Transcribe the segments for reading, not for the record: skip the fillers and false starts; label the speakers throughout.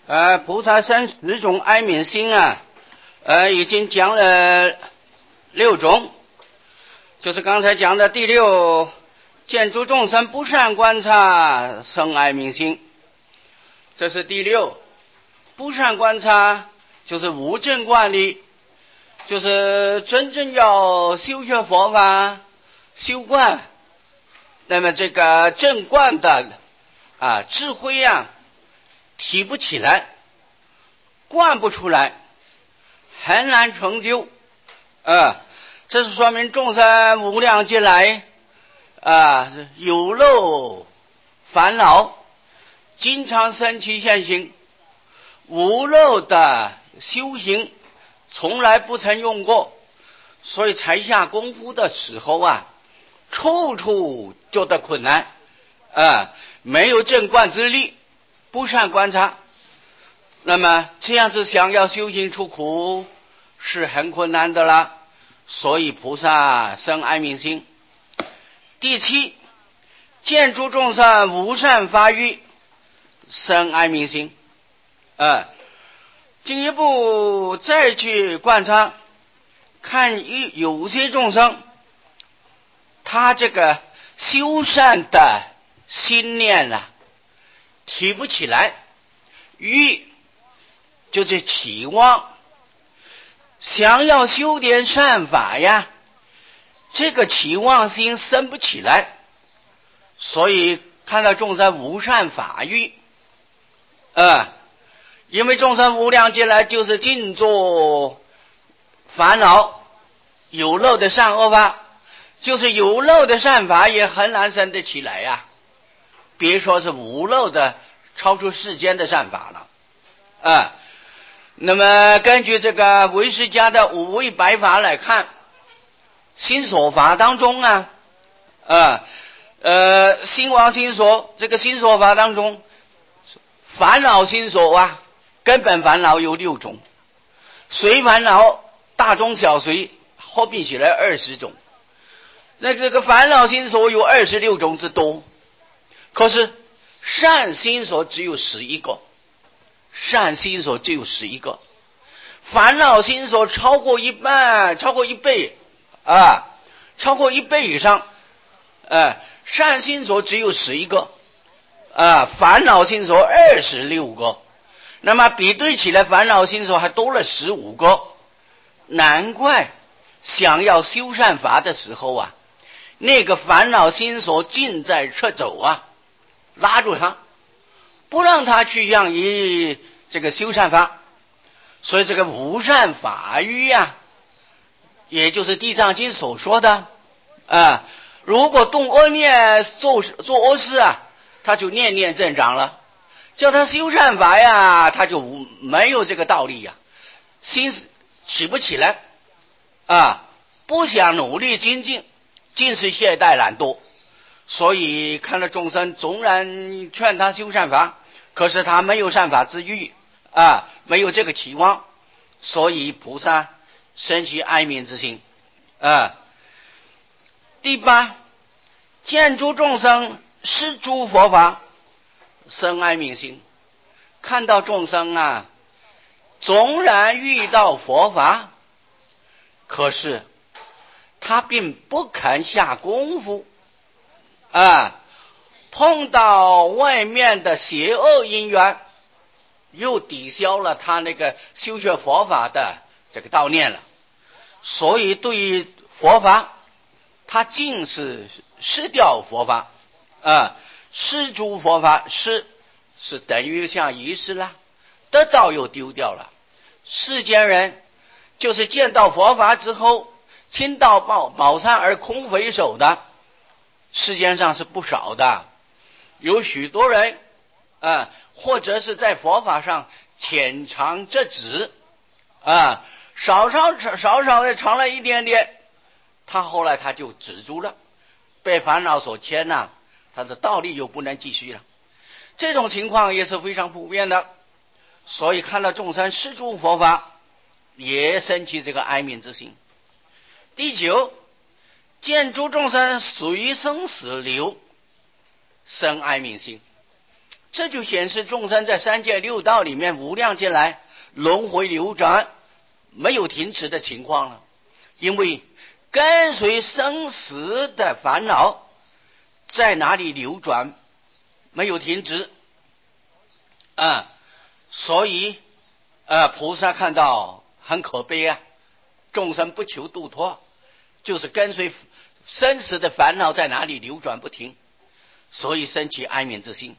Speaker 1: 菩萨生10种哀悯心啊，已经讲了6种，就是刚才讲的第6，见诸众生不善观察生哀悯心，这是第6。不善观察就是无正观理，就是真正要修学佛法修观，那么这个正观的智慧啊提不起来，观不出来，很难成就。这是说明众生无量劫来有漏烦恼，经常生起现行，无漏的修行从来不曾用过，所以才下功夫的时候处处觉得困难，没有正观之力，不善观察，那么这样子想要修行出苦是很困难的了，所以菩萨生哀悯心。第7，见诸众生无善法语生哀悯心。进一步再去观察，看有些众生他这个修善的心念提不起来，欲就是期望想要修点善法呀，这个期望心生不起来，所以看到众生无善法欲。因为众生无量劫来就是尽作烦恼有漏的善恶法，就是有漏的善法也很难生得起来呀，别说是无漏的超出世间的善法了。那么根据这个唯识家的五位白法来看，心所法当中心王心所，这个心所法当中烦恼心所根本烦恼有6种，随烦恼大中小随合并起来20种，那这个烦恼心所有26种之多，可是善心所只有11个，善心所只有11个，烦恼心所超过一半，超过1倍超过1倍以上，善心所只有11个，烦恼心所26个，那么比对起来烦恼心所还多了15个，难怪想要修善法的时候那个烦恼心所尽在掣肘拉住他，不让他去向于这个修善法。所以这个无善法欲也就是地藏经所说的如果动恶念做恶事他就念念增长了，叫他修善法他就没有这个道理心起不起来不想努力精进，尽是懈怠懒惰，所以看了众生纵然劝他修善法，可是他没有善法之欲没有这个期望，所以菩萨生起哀悯之心。第8，见诸众生施诸佛法生哀悯心。看到众生纵然遇到佛法，可是他并不肯下功夫碰到外面的邪恶因缘，又抵消了他那个修学佛法的这个道念了，所以对于佛法他尽是失掉佛法失诸佛法，失是等于像遗失了，得到又丢掉了。世间人就是见到佛法之后倾倒宝山而空回首的，世间上是不少的，有许多人或者是在佛法上浅尝辄止少少的尝了一点点，他后来他就止住了，被烦恼所牵他的道理又不能继续了，这种情况也是非常普遍的。所以看到众生施诸佛法，也生起这个哀悯之心。第9，见诸众生随生死流生哀悯心。 这就显示众生在三界六道里面无量劫来轮回流转没有停止的情况了。因为跟随生死的烦恼在哪里流转没有停止所以菩萨看到很可悲啊，众生不求度脱，就是跟随生死的烦恼在哪里流转不停，所以生起哀悯之心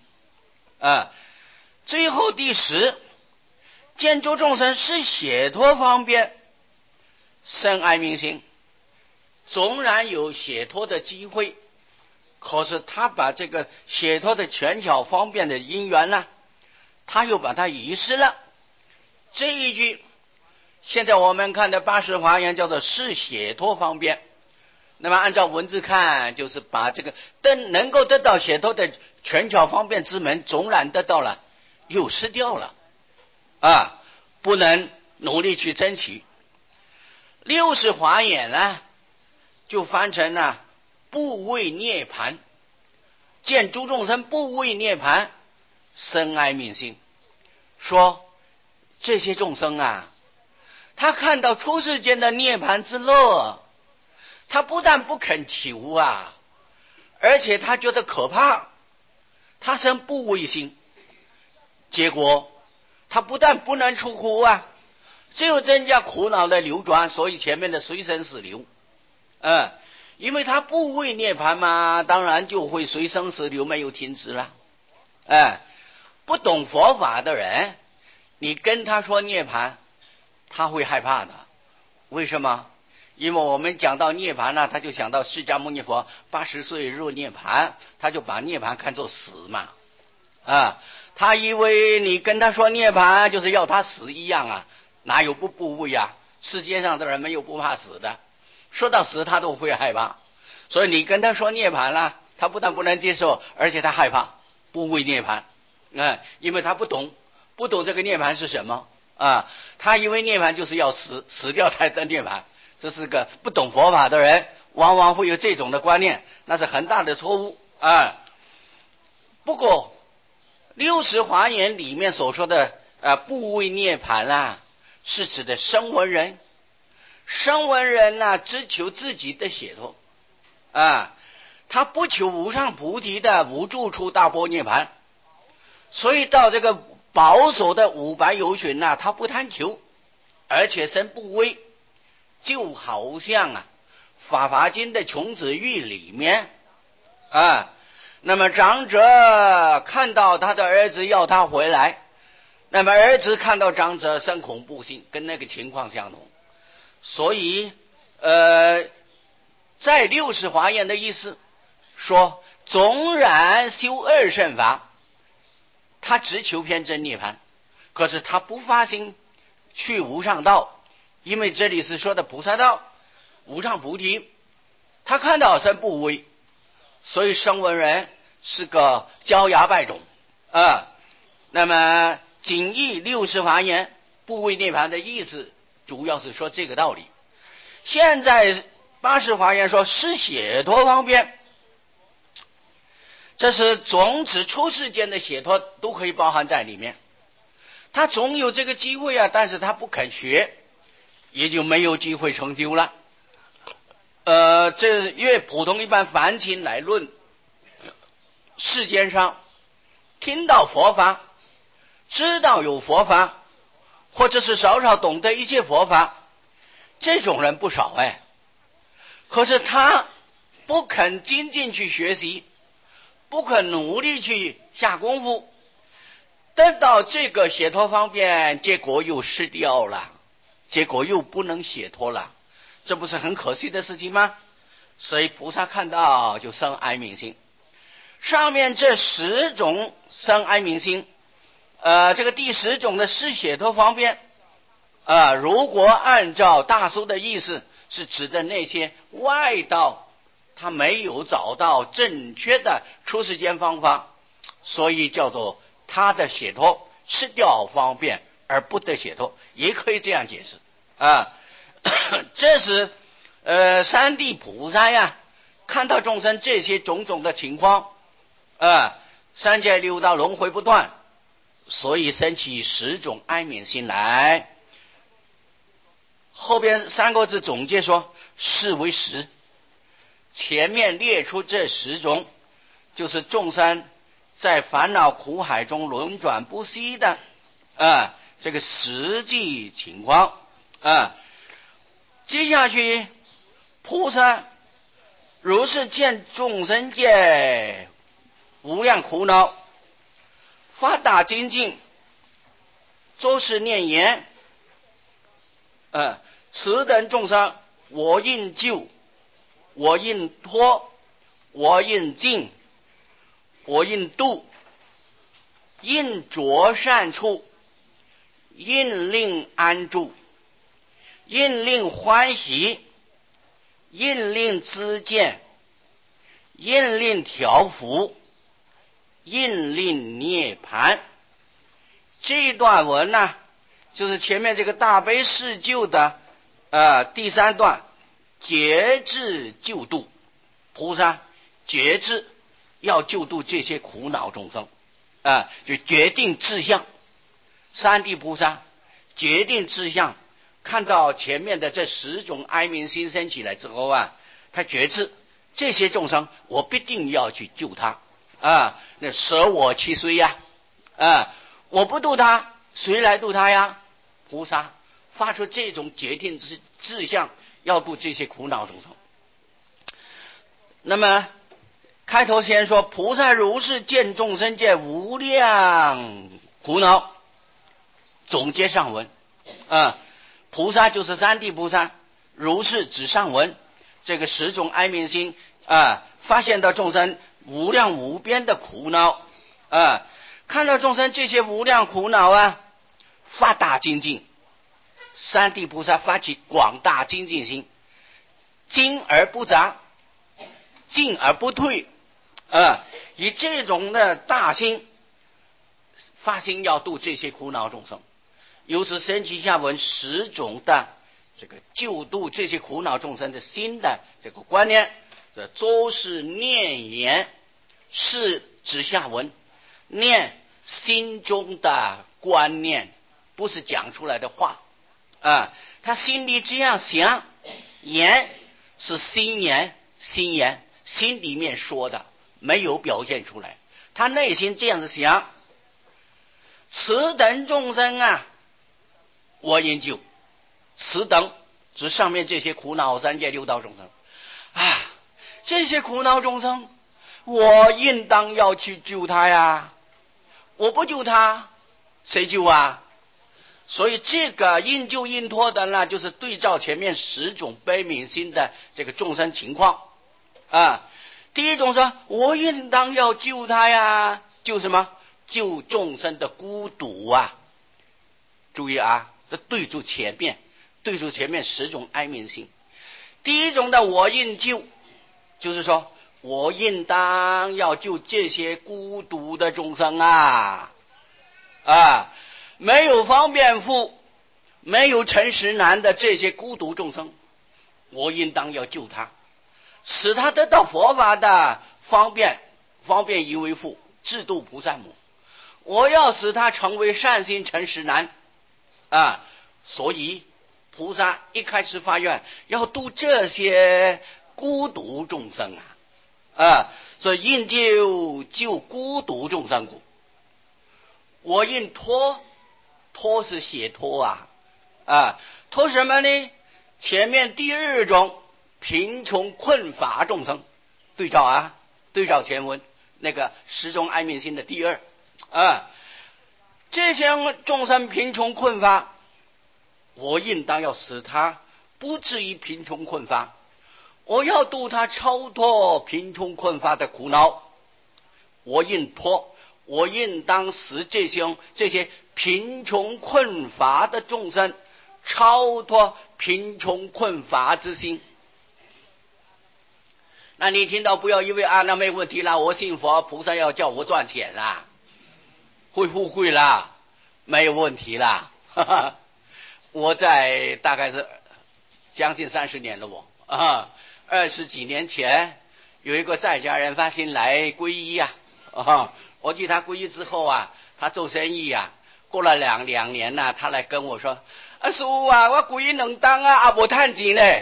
Speaker 1: 最后第10，见诸众生是解脱方便，生哀悯心。纵然有解脱的机会，可是他把这个解脱的权巧方便的因缘呢，他又把它遗失了。这一句现在我们看的八识华严叫做是解脱方便，那么按照文字看，就是把这个能够得到解脱的权巧方便之门纵然得到了，又失掉了不能努力去争取。六识华严呢就翻成了不为涅盘，见诸众生不为涅盘，生哀悯心。说这些众生他看到出世间的涅盘之乐，他不但不肯求而且他觉得可怕，他生不畏心。结果他不但不能出苦只有增加苦恼的流转，所以前面的随生死流因为他不为涅盘嘛，当然就会随生死流没有停止了不懂佛法的人，你跟他说涅盘，他会害怕的。为什么？因为我们讲到涅盘他就想到释迦牟尼佛80岁入涅盘，他就把涅盘看作死嘛他以为你跟他说涅盘就是要他死一样哪有不畏世界上的人没有不怕死的，说到死他都会害怕，所以你跟他说涅盘了，他不但不能接受，而且他害怕，不畏涅盘因为他不懂这个涅盘是什么他以为涅盘就是要死掉才得涅盘，这是个不懂佛法的人往往会有这种的观念，那是很大的错误不过六识华严里面所说的不畏涅盘是指的声闻人。声闻人只求自己的解脱他不求无上菩提的无住处大般涅盘，所以到这个保守的500由旬他不贪求，而且生不畏。就好像法华经的穷子喻里面那么长者看到他的儿子要他回来，那么儿子看到长者生恐怖心，跟那个情况相同。所以在六识华严的意思说，纵然修二乘法，他只求偏真涅盘，可是他不发心去无上道，因为这里是说的菩萨道无上菩提，他看到生不畏，所以声闻人是个焦芽败种那么仅译六识华严不畏涅盘的意思，主要是说这个道理。现在八识华严说是解脱方便，这是总指出世间的解脱都可以包含在里面。他总有这个机会但是他不肯学，也就没有机会成就了。这越普通一般凡情来论，世间上听到佛法，知道有佛法，或者是少少懂得一些佛法，这种人不少可是他不肯精进去学习，不肯努力去下功夫，得到这个解脱方便，结果又失掉了，结果又不能解脱了，这不是很可惜的事情吗？所以菩萨看到就生哀悯心。上面这10种生哀悯心这个第10种的是解脱方便如果按照大疏的意思，是指的那些外道他没有找到正确的出世间方法，所以叫做他的解脱失掉方便而不得解脱，也可以这样解释这是三地菩萨看到众生这些种种的情况三界六道轮回不断，所以生起十种哀悯心来。后边三个字总结说是为十，前面列出这十种，就是众生在烦恼苦海中轮转不息的这个实际情况接下去菩萨如是见众生界无量苦恼，发大精进，周世念言此等众生，我应救，我应脱，我应净，我应度，应着善处，应令安住，应令欢喜，应令知见，应令调伏，应令涅槃。这一段文呢，就是前面这个大悲释救的第三段，觉智救度。菩萨觉智要救度这些苦恼众生就决定志向。三地菩萨决定志向，看到前面的这十种哀悯心生起来之后他觉知这些众生我必定要去救他那舍我其谁我不度他谁来度他呀？菩萨发出这种决定志向，要度这些苦恼众生。那么开头先说菩萨如是见众生界无量苦恼，总结上文菩萨就是三地菩萨，如是指上文这个十种哀悯心发现到众生无量无边的苦恼看到众生这些无量苦恼发大精进。三地菩萨发起广大精进心，精而不杂，进而不退以这种的大心发心要度这些苦恼众生，由此升起下文十种的这个救度这些苦恼众生的新的这个观念。这周是念言，是指下文念心中的观念，不是讲出来的话他心里这样想，言是心言，心里面说的，没有表现出来，他内心这样子想。此等众生我应救。此等指上面这些苦恼三界六道众生这些苦恼众生我应当要去救他呀，我不救他谁救所以这个应救应脱的呢，就是对照前面十种悲悯心的这个众生情况第一种说我应当要救他呀，救什么？救众生的孤独注意对住前面十种哀悯心。第一种的我应救，就是说我应当要救这些孤独的众生没有方便富，没有诚实难的这些孤独众生，我应当要救他，使他得到佛法的方便以为富，智度菩萨母。我要使他成为善心诚实难所以菩萨一开始发愿要度这些孤独众生所以应救孤独众生故。我应脱是解脱脱什么呢？前面第二种贫穷困乏众生，对照前文那个十种哀悯心的第二这些众生贫穷困乏，我应当要使他不至于贫穷困乏，我要度他超脱贫穷困乏的苦恼。我应脱，我应当使这些贫穷困乏的众生超脱贫穷困乏之心。那你听到不要以为那没问题啦，我信佛菩萨要叫我赚钱啦，会富贵啦，没有问题啦我在大概是将近30年了20几年前有一个在家人发心来皈依我记得他皈依之后啊，他做生意啊，过了两年呢，他来跟我说：“师父啊，我皈依能当啊，没赚钱呢。”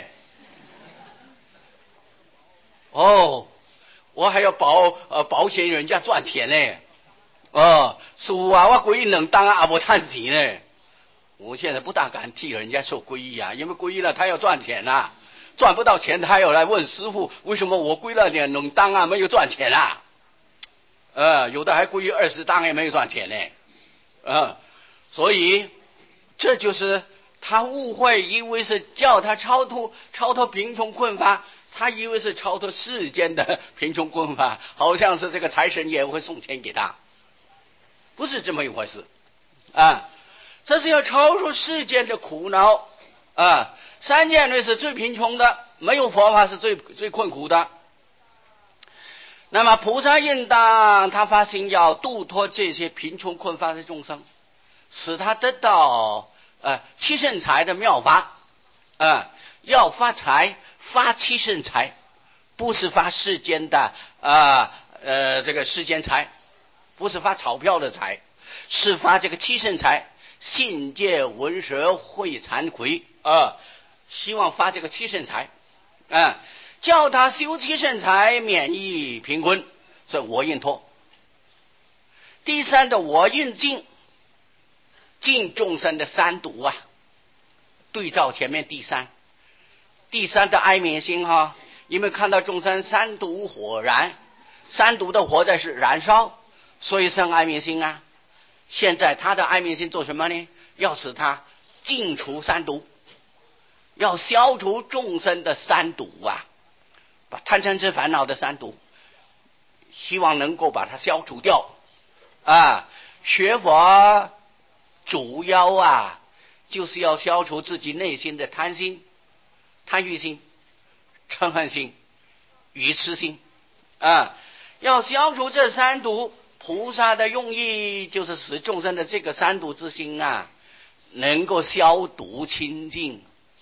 Speaker 1: 哦，我还要保险人家赚钱呢。哦，师父啊，我皈依能当啊，没赚钱呢。我现在不大敢替人家说皈依啊，因为皈依了他要赚钱啊，赚不到钱他要来问师父，为什么我皈了点能当啊，没有赚钱啊？有的还皈依20当也没有赚钱呢。所以这就是他误会，以为是叫他超脱贫穷困乏，他以为是超脱世间的贫穷困乏，好像是这个财神爷会送钱给他，不是这么一回事啊！这是要超出世间的苦恼啊！三界内是最贫穷的，没有佛法是最困苦的。那么菩萨应当他发心要度脱这些贫穷困乏的众生，使他得到七圣财的妙法。要发财发七圣财，不是发世间的这个世间财，不是发钞票的财，是发这个七圣财，信戒闻舍慧惭愧希望发这个七圣财叫他修七圣财，免疫贫困，所以我应脱。第三的我应尽众生的三毒啊，对照前面第三的哀悯心因为看到众生三毒火燃，三毒的火在是燃烧，所以生哀悯心啊。现在他的哀悯心做什么呢？要使他尽除三毒，要消除众生的三毒啊，把贪嗔痴烦恼的三毒，希望能够把它消除掉学佛主要就是要消除自己内心的贪心、贪欲心、嗔恨心、愚痴心要消除这三毒。菩萨的用意就是使众生的这个三毒之心能够消毒清净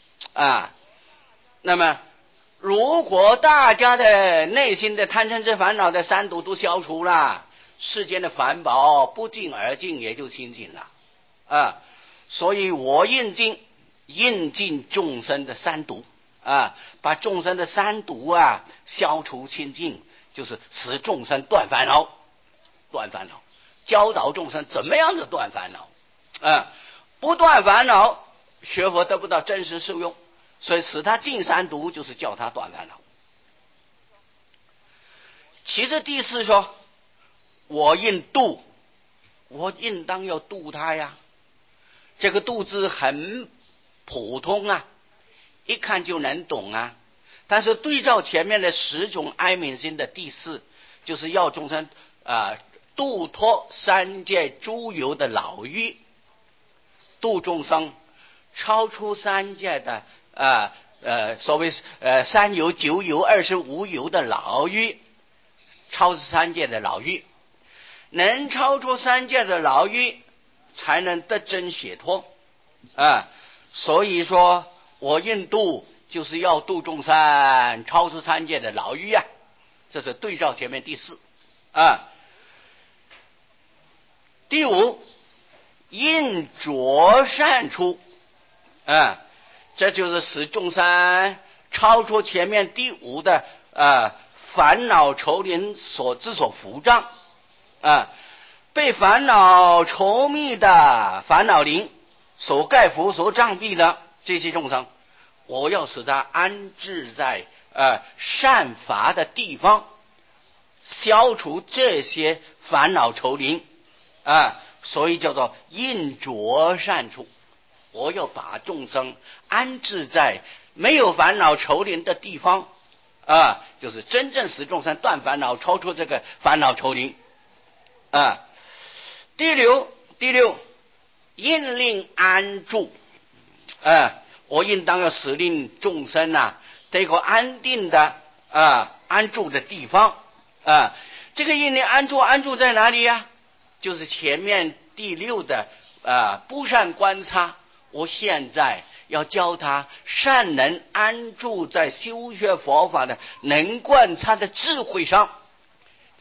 Speaker 1: 那么如果大家的内心的贪嗔痴烦恼的三毒都消除了，世间的烦恼不尽而尽，也就清净了所以我应尽众生的三毒把众生的三毒消除清净，就是使众生断烦恼，教导众生怎么样子断烦恼不断烦恼，学佛得不到真实受用，所以使他尽三毒，就是叫他断烦恼。其实第四说，我应度，我应当要度他呀。这个度字很普通一看就能懂但是对照前面的10种哀悯心的第四，就是要众生度脱三界诸有的牢狱，度众生超出三界的所谓三有九有25有的牢狱，超出三界的牢狱，能超出三界的牢狱，才能得真解脱所以说我应度就是要度众生超出三界的牢狱这是对照前面第四第五，应着善处这就是使众生超出前面第五的烦恼愁林所伏障被烦恼稠密的烦恼林所盖覆所障蔽的这些众生，我要使他安置在善法的地方，消除这些烦恼愁林所以叫做应着善处。我要把众生安置在没有烦恼愁林的地方就是真正使众生断烦恼，超出这个烦恼愁林第六，应令安住我应当要使令众生这个安定的安住的地方这个应令安住在哪里就是前面第6的不善观察。我现在要教他善能安住在修学佛法的能观察的智慧上，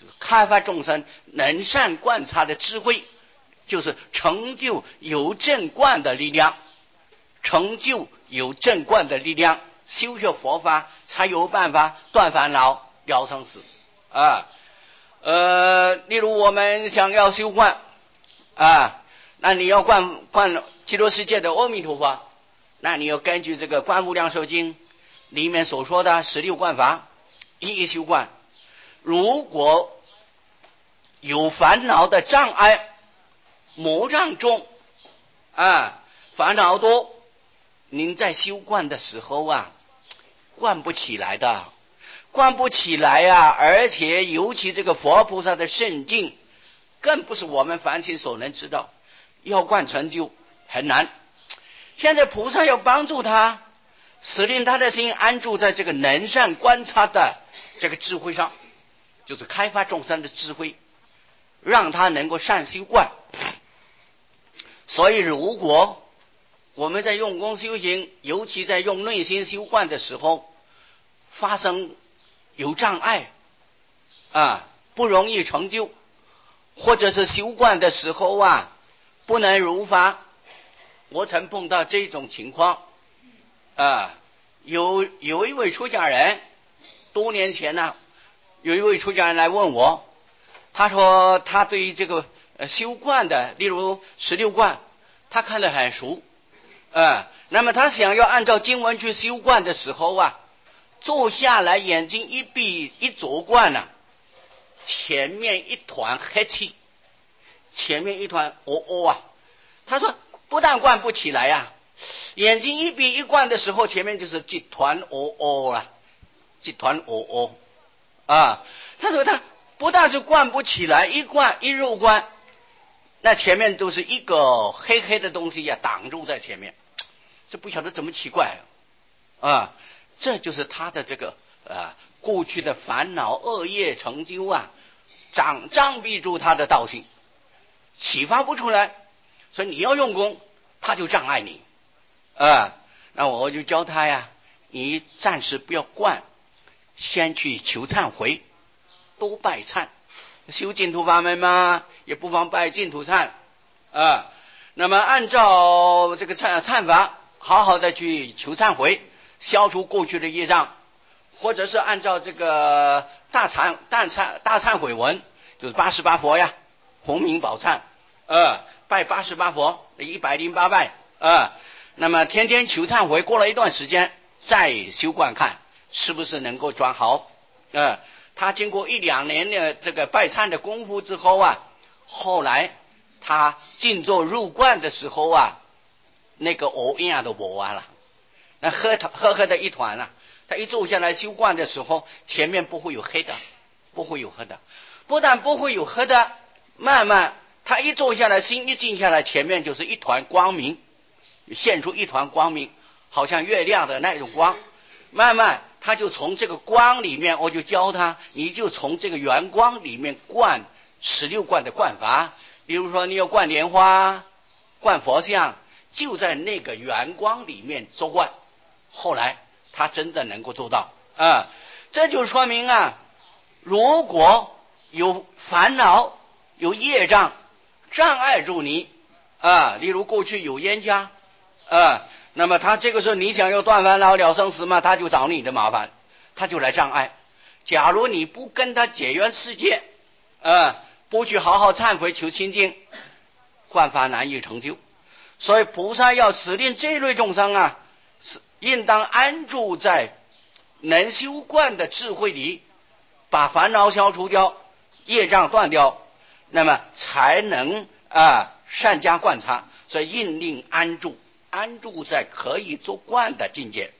Speaker 1: 开发众生能善观察的智慧，就是成就有正观的力量，成就有正观的力量，修学佛法才有办法断烦恼了生死啊。例如我们想要修观啊，那你要观极乐世界的阿弥陀佛，那你要根据这个《观无量寿经》里面所说的16观法一一修观。如果有烦恼的障碍，魔障重啊，烦恼多，您在修观的时候啊，观不起来的，观不起来啊！而且尤其这个佛菩萨的圣境，更不是我们凡心所能知道，要观成就很难。现在菩萨要帮助他，使令他的心安住在这个能善观察的这个智慧上，就是开发众生的智慧，让他能够善修观。所以如果我们在用功修行，尤其在用内心修观的时候，发生有障碍啊，不容易成就，或者是修观的时候啊，不能如法。我曾碰到这种情况啊，有一位出家人，多年前呢，有一位出家人来问我，他说他对于这个修观的，例如16观，他看得很熟那么他想要按照经文去修观的时候啊，坐下来眼睛一闭一着观啊，前面一团黑气，前面一团啊，他说不但观不起来啊，眼睛一闭一观的时候，前面就是几团啊，几团啊，他说他不但是观不起来，一入观，那前面都是一个黑黑的东西呀，挡住在前面，这不晓得怎么奇怪啊，这就是他的这个过去的烦恼恶业成就啊，障蔽住他的道性，启发不出来，所以你要用功，他就障碍你那我就教他呀，你暂时不要观，先去求忏悔，多拜忏，修净土法门嘛，也不妨拜净土忏那么按照这个忏法，好好的去求忏悔，消除过去的业障，或者是按照这个大忏悔文，就是88佛呀，洪名宝忏拜88佛108拜那么天天求忏悔，过了一段时间再修观看是不是能够转好他经过1-2年的这个拜忏的功夫之后啊，后来他静坐入观的时候啊，那个一样都不完了，那黑的一团啊，他一坐下来修观的时候，前面不会有黑的，不但不会有黑的，慢慢他一坐下来，心一静下来，前面就是一团光明，现出一团光明，好像月亮的那种光，慢慢他就从这个光里面，我就教他，你就从这个圆光里面观16观的观法，比如说你要观莲花，观佛像，就在那个圆光里面做观，后来他真的能够做到这就说明如果有烦恼有业障障碍住你例如过去有冤家那么他这个时候你想要断烦恼了生死嘛，他就找你的麻烦，他就来障碍。假如你不跟他结缘世界不去好好忏悔求清净，观法难以成就。所以菩萨要使令这类众生应当安住在能修观的智慧里，把烦恼消除掉，业障断掉，那么才能善加观察。所以应令安住在可以做观的境界。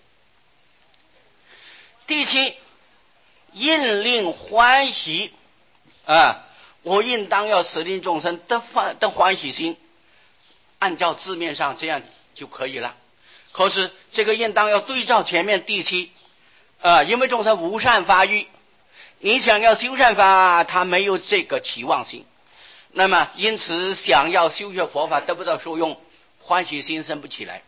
Speaker 1: 第7，应令欢喜我应当要使令众生得欢喜心，按照字面上这样就可以了。可是这个应当要对照前面第7因为众生无善发育，你想要修善法，他没有这个期望心，那么因此想要修学佛法得不到受用，欢喜心生不起来。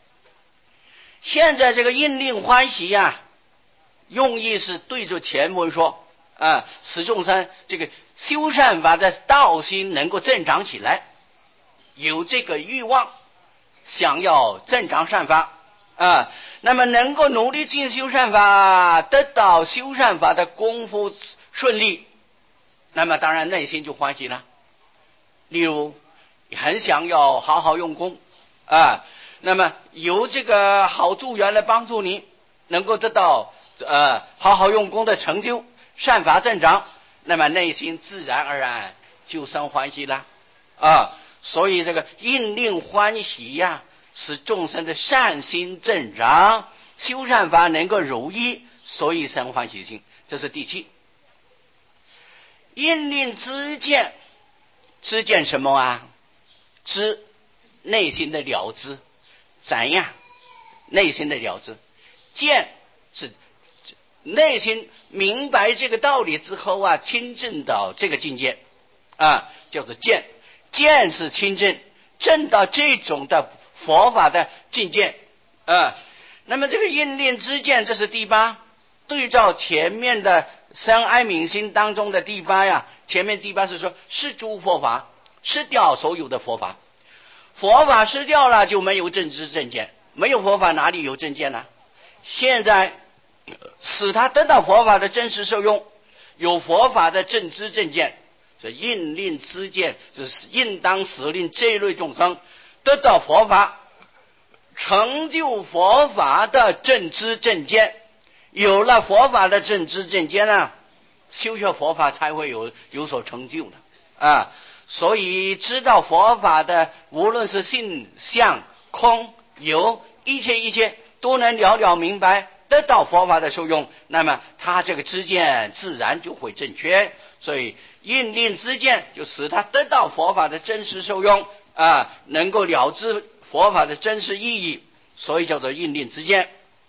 Speaker 1: 现在这个应令欢喜用意是对着前文说， 使众生这个修善法的道心能够增长起来，有这个欲望，想要增长善法那么能够努力进修善法，得到修善法的功夫顺利，那么当然内心就欢喜了。例如很想要好好用功那么由这个好助缘来帮助你，能够得到好好用功的成就，善法增长，那么内心自然而然就生欢喜了所以这个应令欢喜使众生的善心增长，修善法能够如意，所以生欢喜心。这是第七。应令知见，知见什么知内心的了知，怎样内心的了知，见是内心明白这个道理之后亲证到这个境界叫做见。见是亲证，证到这种的佛法的境界那么这个应令知见，这是第八。对照前面的生哀悯心当中的第八前面第八是说是诸佛法，失掉所有的佛法，佛法失掉了就没有正知正见，没有佛法哪里有正见呢？现在使他得到佛法的真实受用，有佛法的正知正见，这应令知见，就是应当使令这一类众生得到佛法，成就佛法的正知正见。有了佛法的正知正见修学佛法才会有所成就的所以知道佛法的无论是性相空有一切都能了了明白，得到佛法的受用，那么他这个知见自然就会正确。所以应令知见就使他得到佛法的真实受用能够了知佛法的真实意义，所以叫做应令知见。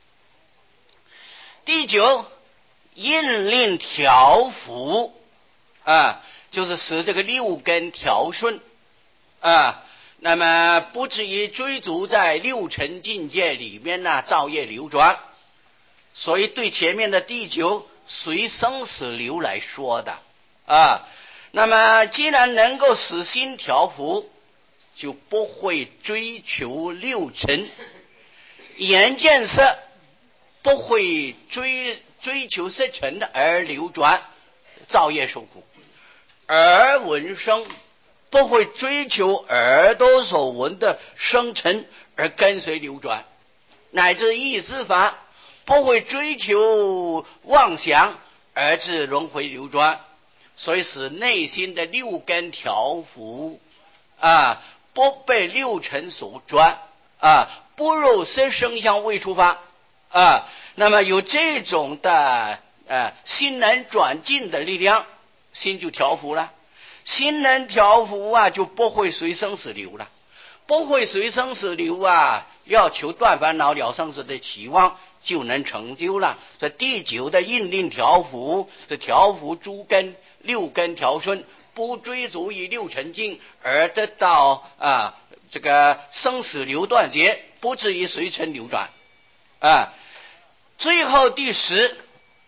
Speaker 1: 第九，应令调伏就是使这个六根调顺那么不至于追逐在六尘境界里面造业流转。所以对前面的第九随生死流来说的那么既然能够使心调伏，就不会追求六尘，眼见色不会追求色尘的而流转造业受苦，耳闻声不会追求耳朵所闻的声尘而跟随流转，乃至意识法不会追求妄想而致轮回流转。所以使内心的六根调伏不被六尘所转不入色声香味触法那么有这种的心能转进的力量，心就调伏了。心能调伏就不会随生死流了，不会随生死流要求断烦恼了生死的期望就能成就了。这第九的应令调伏，这调伏诸根六根调顺，不追逐于六尘境而得到这个生死流断绝，不至于随尘流转最后第十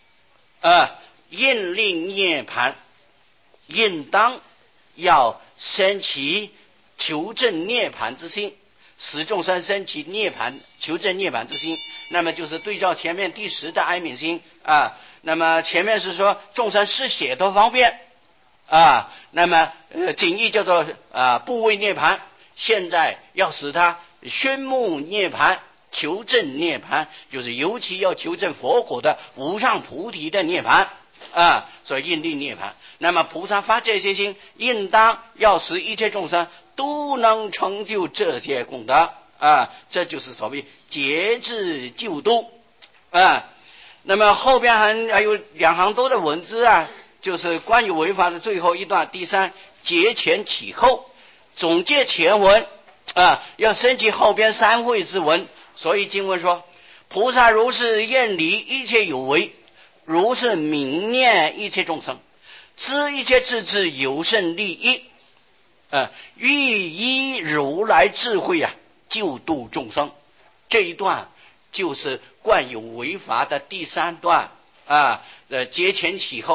Speaker 1: 应令涅槃，应当要升起求证涅槃之心，使众生升起涅槃求证涅槃之心。那么就是对照前面第十的哀悯心那么前面是说众生失解脱方便那么仅义叫做不为涅槃，现在要使他宣目涅槃，求证涅槃，就是尤其要求证佛果的无上菩提的涅槃所以应令涅槃。那么菩萨发这些心，应当要使一切众生都能成就这些功德这就是所谓节制救度那么后边还有两行多的文字就是关于违法的最后一段，第三，节前起后，总结前文要升起后边三会之文。所以经文说，菩萨如是厌离一切有为，如是泯念一切众生，知一切智智有甚利益欲依如来智慧救度众生。这一段就是关于违法的第三段节前起后，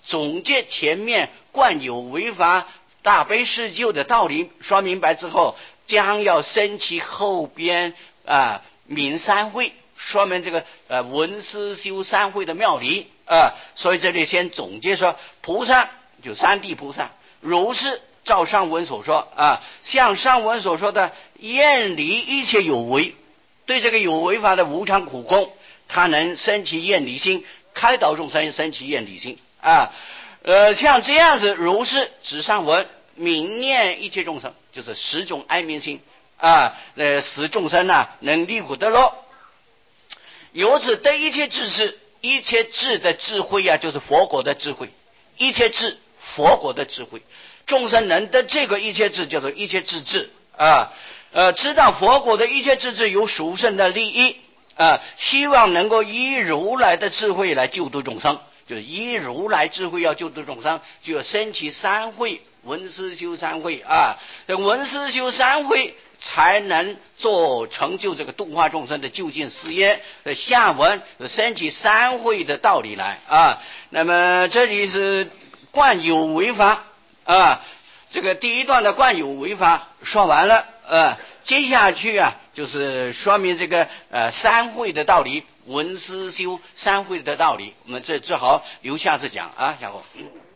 Speaker 1: 总结前面惯有为法大悲施救的道理说明白之后，将要升起后边明三会，说明这个闻思修三会的妙理所以这里先总结说，菩萨就三地菩萨，如是照上文所说像上文所说的厌离一切有为，对这个有为法的无常苦空，他能升起厌离心，开导众生升起厌离心像这样子如是指上文悯念一切众生，就是十种哀悯心使众生能离苦得乐，由此得一切智智，一切智的智慧就是佛果的智慧，一切智佛果的智慧，众生能得这个一切智叫做一切智智知道佛果的一切智智有殊胜的利益希望能够依如来的智慧来救度众生，就是依如来智慧要救度众生，就要升起三慧，闻思修三慧闻思修三慧才能做成就这个度化众生的究竟事业下文升起三慧的道理来那么这里是惯有为法这个第一段的惯有为法说完了接下去就是说明这个三慧的道理，闻思修三慧的道理，我们这只好留下次讲下后